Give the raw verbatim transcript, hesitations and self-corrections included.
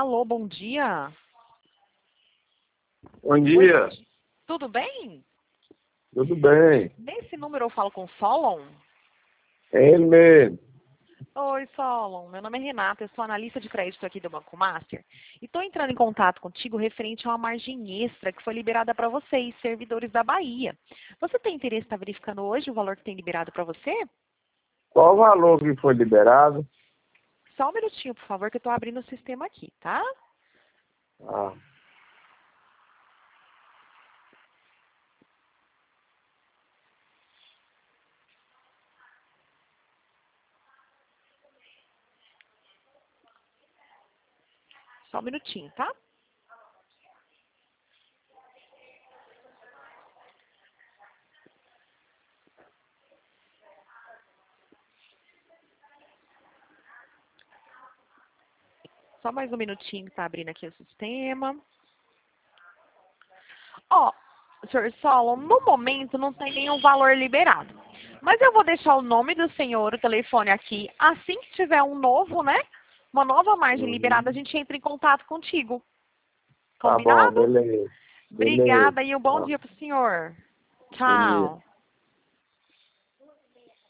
Alô, bom dia. Bom dia. Oi, tudo bem? Tudo bem? Nesse número eu falo com o Solon? É ele mesmo. Oi, Solon. Meu nome é Renata, eu sou analista de crédito aqui do Banco Master. E estou entrando em contato contigo referente a uma margem extra que foi liberada para vocês, servidores da Bahia. Você tem interesse em estar verificando hoje o valor que tem liberado para você? Qual o valor que foi liberado? Só um minutinho, por favor, que eu estou abrindo o sistema aqui, tá? Ah, Só um minutinho, tá? Só mais um minutinho que está abrindo aqui o sistema. Ó, senhor Solon, no momento não tem nenhum valor liberado. Mas eu vou deixar o nome do senhor, o telefone aqui. Assim que tiver um novo, né? Uma nova margem liberada, a uhum. gente entra em contato contigo. Tá bom, Combinado? beleza. Beleza. Obrigada e um bom Tá. dia pro senhor. Bom dia. Tchau.